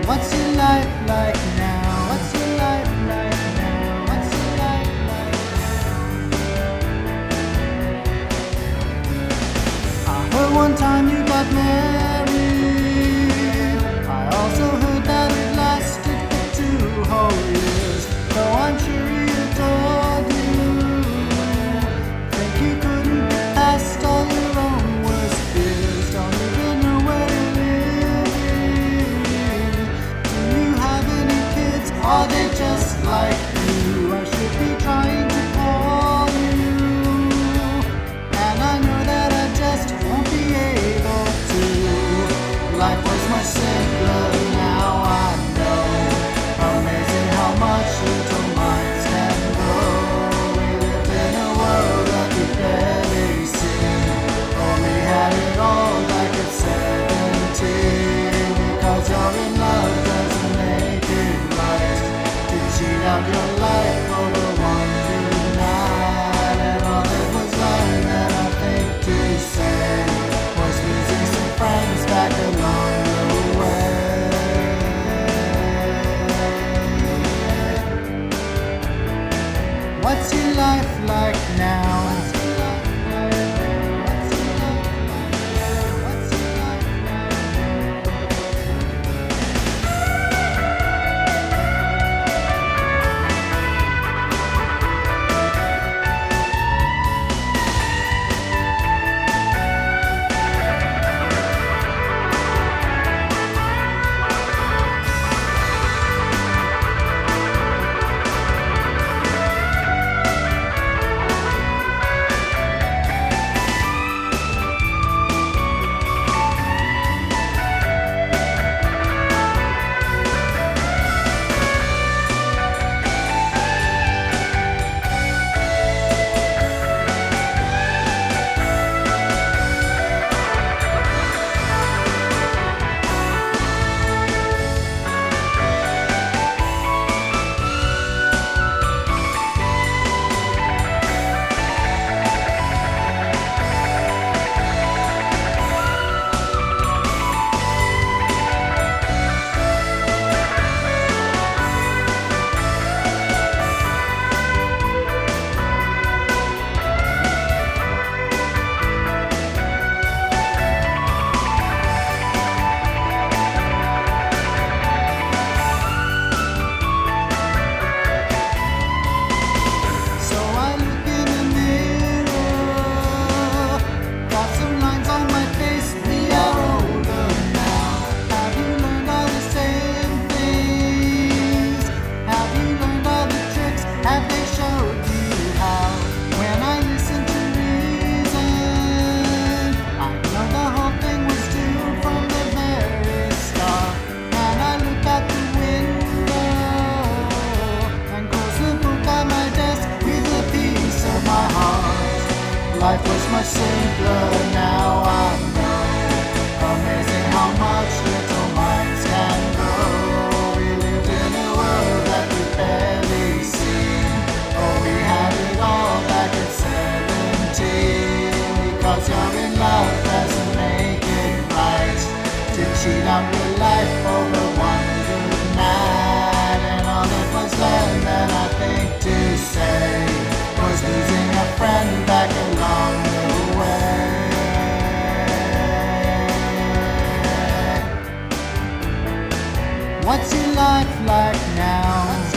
What's your life like now? What's your life like now? What's your life like now? I heard one time you got married. I also heard that it lasted for 2 whole years. Though I'm sure he adored you. Think you couldn't get past all your own worst fears. Don't even know where you're living. Do you have any kids? Are they just like you? I should be trying to call you, and I know that I just won't be able to. Life was much simpler, now I know. Amazing how much little minds can grow. We lived in a world that we barely see. Only had it all back at 17. Because you're in love doesn't make it right to cheat out your life over one good night. And all that was learned that I think to say was losing some friends back along the way. What's your life like now? What's your life like now? What's your life like now? What's your life like life was much simpler, now I know. Amazing how much little minds can grow. We lived in a world that we barely seen. Oh, we had it all back at 17. Because you're in love doesn't make it right to cheat on your life over one good night. And all that was learned that I think to say was losing a friend back along the way. What's your life like now?